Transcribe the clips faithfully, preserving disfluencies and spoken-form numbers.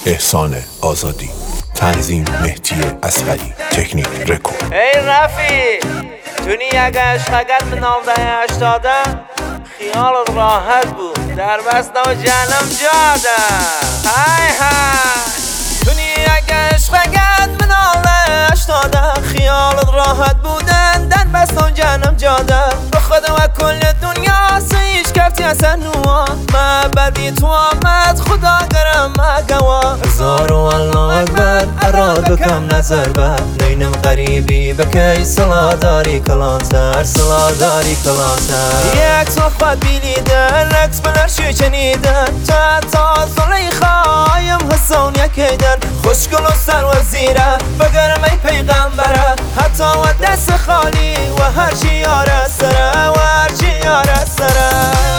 احسان آزادی، تنظیم مهدی اصغری، تکنیک رکورد. ای رفیق تونی یک عشقگت به نوده هشتادم خیال راحت بود در بست و جنم جاده. های های تونی یک عشقگت به نوده هشتادم خیال راحت بودن در بست و جنم جاده. رو خود و کل دنیا سیش کرتی اصلا نوان ما بدی تو آمد خدا گرم مگوا. هزار و الله اکبر اراد بکم نظر بر نینم غریبی بکی صلا داری کلانتر صلا داری کلانتر. یک صحبت بیلیدن لکس بلرشی چنیدن تا تا زلیخایم حسون یکیدن خوشگل و سر و زیره بگرم ای پیغمبره حتی و دست خالی و هر چی یاره سره و هر چی یاره سره.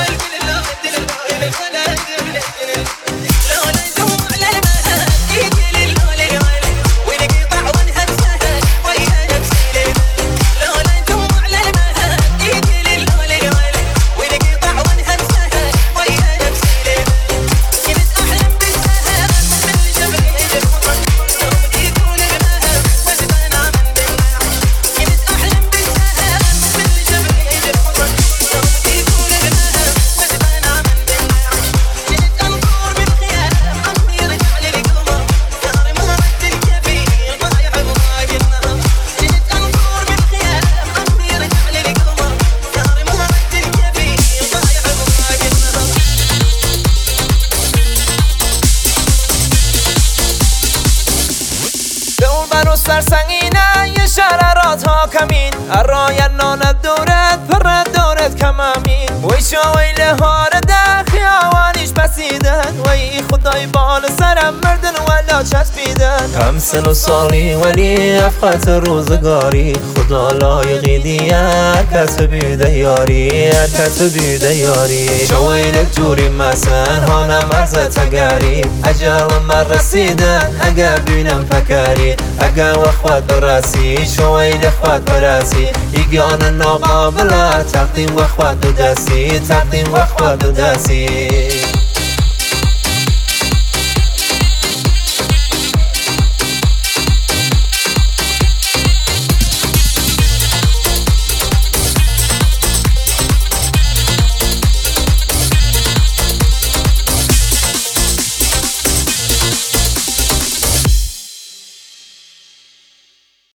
سرسنگینه یه شرارات ها کمین ارای نانت دورت پرد دورت کمامین وی شویله هارده خیاوانیش بسیدن وی خدای بال سرم مردن ولا چسبیدن. کم سن و سالی ولی افقات روزگاری خدا لایقی دیگر کس بیده یاری کس بیده یاری. شویله جوری مسن هانم ارزت اگری اجل من رسیدن اگر بینم فکری اگر وخوات برسی شویل خوات برسی یگان ناقابله تقدیم وخوات دستی تقدیم وخوات دستی.